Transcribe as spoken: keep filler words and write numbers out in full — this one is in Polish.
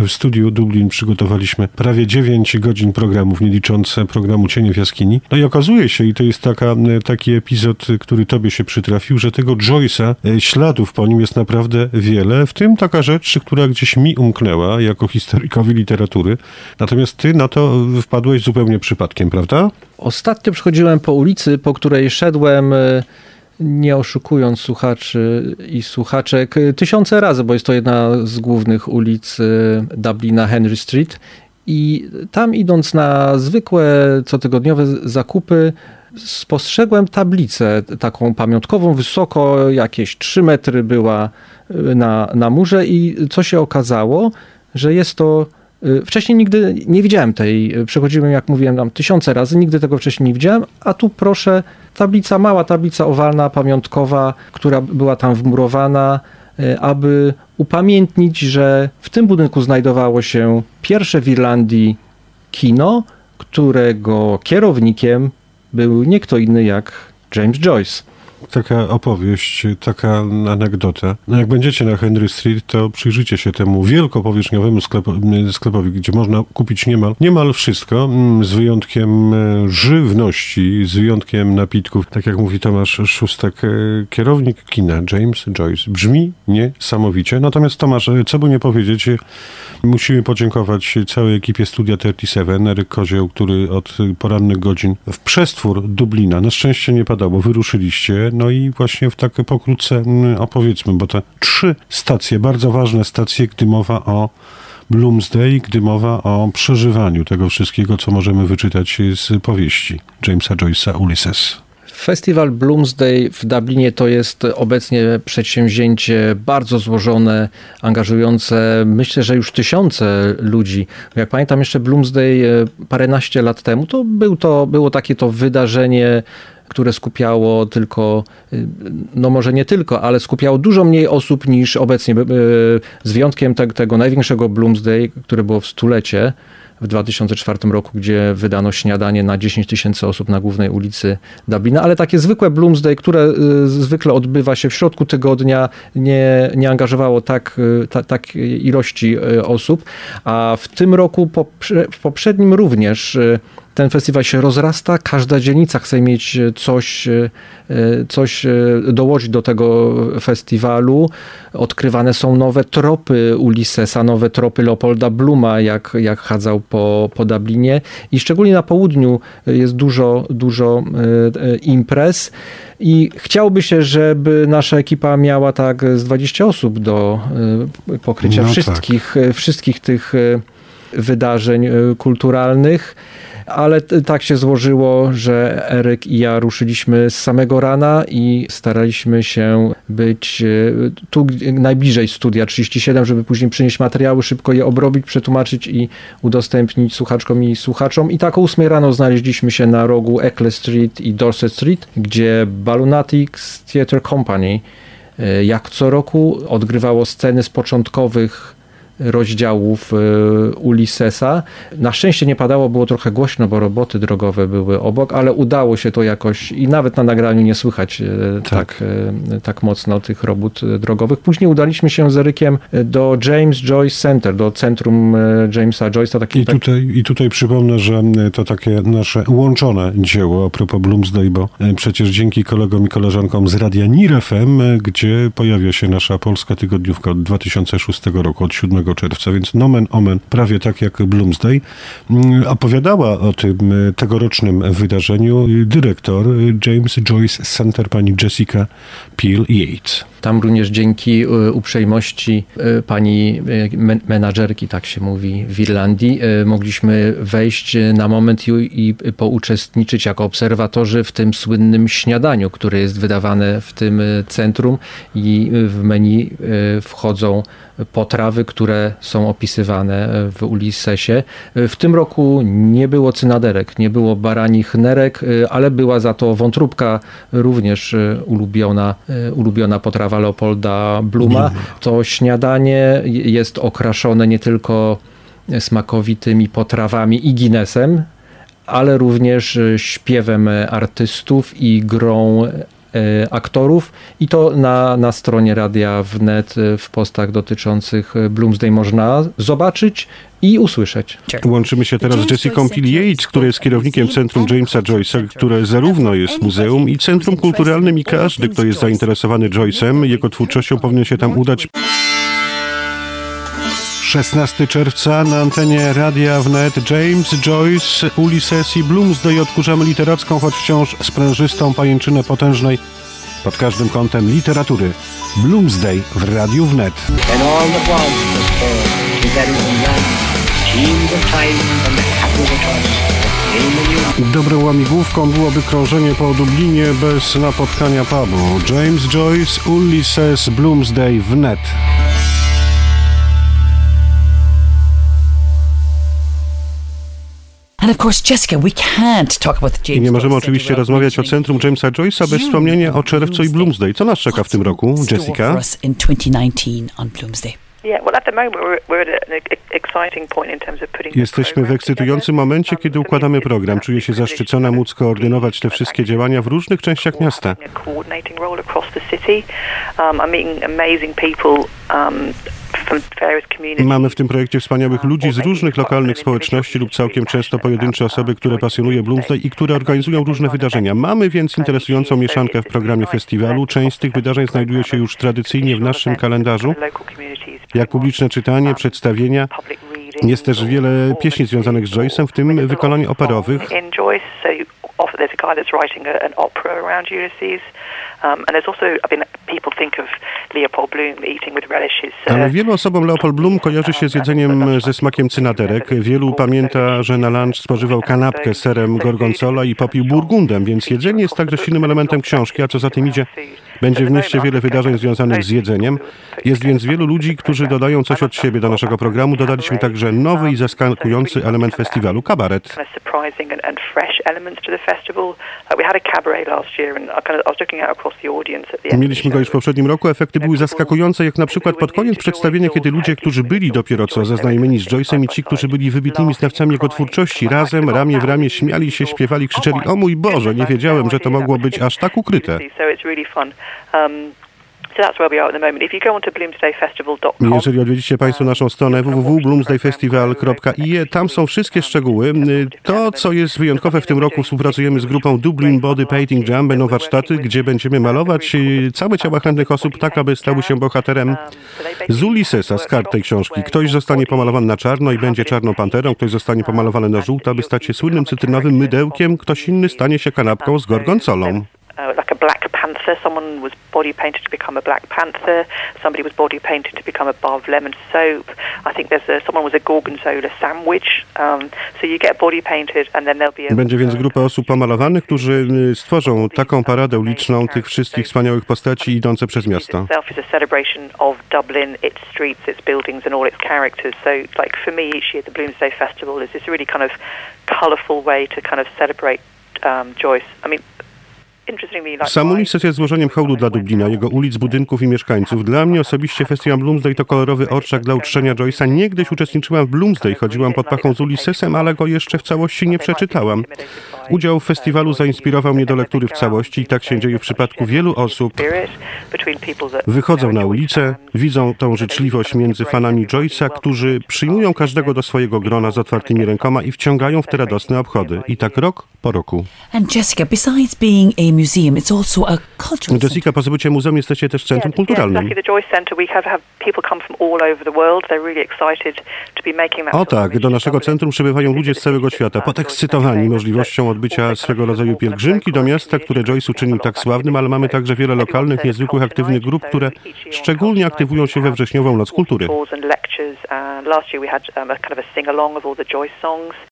w studiu Dublin przygotowaliśmy prawie dziewięć godzin programów, nie licząc programu Cienie w jaskini. No i okazuje się, i to jest taka, taki epizod, który tobie się przytrafił, że tego Joyce'a, śladów po nim jest naprawdę wiele, w tym taka rzecz, która gdzieś mi umknęła jako historykowi literatury. Natomiast ty na to wpadłeś zupełnie przypadkiem, prawda? Ostatnio przychodziłem po ulicy, po której szedłem, nie oszukując słuchaczy i słuchaczek, tysiące razy, bo jest to jedna z głównych ulic Dublina, Henry Street. I tam idąc na zwykłe cotygodniowe zakupy, spostrzegłem tablicę taką pamiątkową, wysoko jakieś trzy metry była na, na murze i co się okazało, że jest to... Wcześniej nigdy nie widziałem tej, przechodziłem, jak mówiłem, tam tysiące razy, nigdy tego wcześniej nie widziałem, a tu proszę, tablica, mała tablica owalna, pamiątkowa, która była tam wmurowana, aby upamiętnić, że w tym budynku znajdowało się pierwsze w Irlandii kino, którego kierownikiem był nie kto inny jak James Joyce. Taka opowieść, taka anegdota. No jak będziecie na Henry Street, to przyjrzyjcie się temu wielkopowierzchniowemu sklepo, sklepowi, gdzie można kupić niemal, niemal wszystko, z wyjątkiem żywności, z wyjątkiem napitków. Tak jak mówi Tomasz Szóstek, kierownik kina James Joyce. Brzmi niesamowicie. Natomiast Tomasz, co by nie powiedzieć, musimy podziękować całej ekipie Studia trzydzieści siedem, Eryk Kozioł, który od porannych godzin w przestwór Dublina, na szczęście nie padało, wyruszyliście. No i właśnie w tak pokrótce opowiedzmy, bo te trzy stacje, bardzo ważne stacje, gdy mowa o Bloomsday, gdy mowa o przeżywaniu tego wszystkiego, co możemy wyczytać z powieści Jamesa Joyce'a Ulysses. Festiwal Bloomsday w Dublinie to jest obecnie przedsięwzięcie bardzo złożone, angażujące, myślę, że już tysiące ludzi. Jak pamiętam jeszcze Bloomsday paręnaście lat temu, to, był to było takie to wydarzenie, które skupiało tylko, no może nie tylko, ale skupiało dużo mniej osób niż obecnie, z wyjątkiem tego, tego największego Bloomsday, które było w stulecie w dwa tysiące czwartym roku, gdzie wydano śniadanie na dziesięć tysięcy osób na głównej ulicy Dublina, ale takie zwykłe Bloomsday, które zwykle odbywa się w środku tygodnia, nie, nie angażowało tak, tak, tak ilości osób, a w tym roku, w poprzednim również, ten festiwal się rozrasta, każda dzielnica chce mieć coś, coś dołożyć do tego festiwalu. Odkrywane są nowe tropy Ulyssesa, nowe tropy Leopolda Blooma, jak, jak chadzał po, po Dublinie. I szczególnie na południu jest dużo, dużo imprez. I chciałoby się, żeby nasza ekipa miała tak z dwadzieścia osób do pokrycia no wszystkich, tak. wszystkich tych wydarzeń kulturalnych. Ale tak się złożyło, że Eryk i ja ruszyliśmy z samego rana i staraliśmy się być tu najbliżej Studia trzydzieści siedem, żeby później przynieść materiały, szybko je obrobić, przetłumaczyć i udostępnić słuchaczkom i słuchaczom. I tak o ósmej rano znaleźliśmy się na rogu Eccles Street i Dorset Street, gdzie Ballonatics Theatre Company jak co roku odgrywało sceny z początkowych rozdziałów Ulyssesa. Na szczęście nie padało, było trochę głośno, bo roboty drogowe były obok, ale udało się to jakoś i nawet na nagraniu nie słychać tak, tak, tak mocno tych robót drogowych. Później udaliśmy się z Erykiem do James Joyce Center, do centrum Jamesa Joyce'a. Taki, I, tutaj, I tutaj przypomnę, że to takie nasze łączone dzieło a propos Bloomsday, bo przecież dzięki kolegom i koleżankom z Radia Nir F M, gdzie pojawia się nasza polska tygodniówka od dwa tysiące szóstego roku, od siódmego czerwca, więc nomen omen, prawie tak jak Bloomsday, opowiadała o tym tegorocznym wydarzeniu dyrektor James Joyce Center, pani Jessica Peel-Yates. Tam również dzięki uprzejmości pani menadżerki, tak się mówi w Irlandii, mogliśmy wejść na moment i, i pouczestniczyć jako obserwatorzy w tym słynnym śniadaniu, które jest wydawane w tym centrum i w menu wchodzą potrawy, które są opisywane w Ulyssesie. W tym roku nie było cynaderek, nie było baranich nerek, ale była za to wątróbka, również ulubiona, ulubiona potrawa Leopolda Blooma. To śniadanie jest okraszone nie tylko smakowitymi potrawami i Guinnessem, ale również śpiewem artystów i grą aktorów i to na, na stronie Radia Wnet w postach dotyczących Bloomsday można zobaczyć i usłyszeć. Łączymy się teraz z Jessica Pili-Yates, która jest kierownikiem Centrum Jamesa Joyce'a, które zarówno jest muzeum i centrum kulturalnym i każdy, kto jest zainteresowany Joyce'em, jego twórczością, powinien się tam udać. szesnastego czerwca na antenie Radia Wnet James Joyce, Ulysses i Bloomsday. Odkurzamy literacką, choć wciąż sprężystą pajęczynę potężnej pod każdym kątem literatury. Bloomsday w Radiu Wnet. Dobrą łamigłówką byłoby krążenie po Dublinie bez napotkania pubu. James Joyce, Ulysses, Bloomsday w Net. I nie możemy oczywiście rozmawiać o Centrum Jamesa Joyce'a bez wspomnienia o czerwcu i Bloomsday. Co nas czeka w tym roku, Jessica? Jesteśmy w ekscytującym momencie, kiedy układamy program. Czuję się zaszczycona móc koordynować te wszystkie działania w różnych częściach miasta. Mamy w tym projekcie wspaniałych ludzi z różnych lokalnych społeczności lub całkiem często pojedyncze osoby, które pasjonuje Bloomsday i które organizują różne wydarzenia. Mamy więc interesującą mieszankę w programie festiwalu. Część z tych wydarzeń znajduje się już tradycyjnie w naszym kalendarzu, jak publiczne czytanie, przedstawienia. Jest też wiele pieśni związanych z Joyce'em, w tym wykonań operowych. Ale wielu osobom Leopold Bloom kojarzy się z jedzeniem ze smakiem cynaderek. Wielu pamięta, że na lunch spożywał kanapkę z serem gorgonzola i popił burgundem, więc jedzenie jest także silnym elementem książki, a co za tym idzie, będzie w mieście wiele wydarzeń związanych z jedzeniem. Jest więc wielu ludzi, którzy dodają coś od siebie do naszego programu. Dodaliśmy także nowy i zaskakujący element festiwalu, kabaret. Mieliśmy go już w poprzednim roku. Efekty były zaskakujące, jak na przykład pod koniec przedstawienia, kiedy ludzie, którzy byli dopiero co zaznajomieni z Joyce'em i ci, którzy byli wybitnymi znawcami jego twórczości, razem, ramię w ramię, śmiali się, śpiewali, krzyczeli: o mój Boże, nie wiedziałem, że to mogło być aż tak ukryte. Jeżeli odwiedzicie Państwo naszą stronę w w w kropka bloomsday festival kropka i e, tam są wszystkie szczegóły. To, co jest wyjątkowe w tym roku, współpracujemy z grupą Dublin Body Painting Jam. Będą warsztaty, gdzie będziemy malować całe ciała chętnych osób, tak aby stały się bohaterem z Ulyssesa, z kart tej książki. Ktoś zostanie pomalowany na czarno i będzie czarną panterą, ktoś zostanie pomalowany na żółto, aby stać się słynnym cytrynowym mydełkiem, ktoś inny stanie się kanapką z gorgonzolą. Like a Black Panther, someone was body painted to become a Black Panther. Somebody was body painted to become a bar of lemon soap. I think there's a, someone was a gorgonzola sandwich. Um, so you get body painted, and then there'll be a... Będzie więc grupa osób pomalowanych, którzy stworzą taką paradę uliczną tych wszystkich wspaniałych postaci idące przez miasto. Itself is a celebration of Dublin, its streets, its buildings, and all its characters. So, like for me, each year the Bloomsday Festival is this really kind of colourful way to kind of celebrate um, Joyce. I mean. Sam Ulysses jest złożeniem hołdu dla Dublina, jego ulic, budynków i mieszkańców. Dla mnie osobiście festiwal Bloomsday to kolorowy orszak dla uczczenia Joyce'a. Niegdyś uczestniczyłam w Bloomsday, chodziłam pod pachą z Ulyssesem, ale go jeszcze w całości nie przeczytałam. Udział w festiwalu zainspirował mnie do lektury w całości i tak się dzieje w przypadku wielu osób. Wychodzą na ulicę, widzą tą życzliwość między fanami Joyce'a, którzy przyjmują każdego do swojego grona z otwartymi rękoma i wciągają w te radosne obchody. I tak rok po roku. And Jessica, besides being a museum, it's also a cultural Jessica, po bycie muzeum jesteście też centrum kulturalnym. O tak, do naszego centrum przybywają ludzie z całego świata, podekscytowani możliwością odbycia swego rodzaju pielgrzymki do miasta, które Joyce uczynił tak sławnym, ale mamy także wiele lokalnych, niezwykłych, aktywnych grup, które szczególnie aktywują się we wrześniową Noc Kultury.